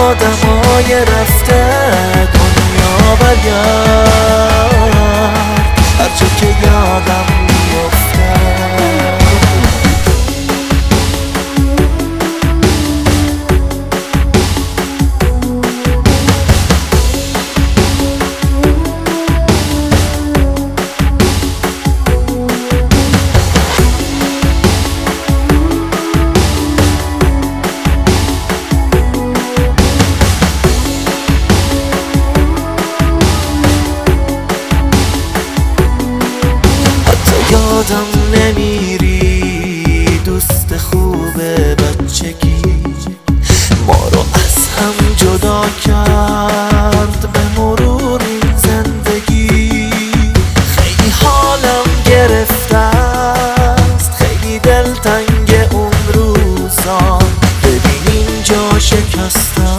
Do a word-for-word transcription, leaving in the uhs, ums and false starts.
آدمای رفته دنیا برگرد، هرچه که یادم میفته. یادم نمیری دوست خوب بچگی، ما رو از هم جدا کرد به مرور این زندگی. خیلی حالم گرفته است، خیلی دلتنگ اون روزا، ببین اینجا شکستم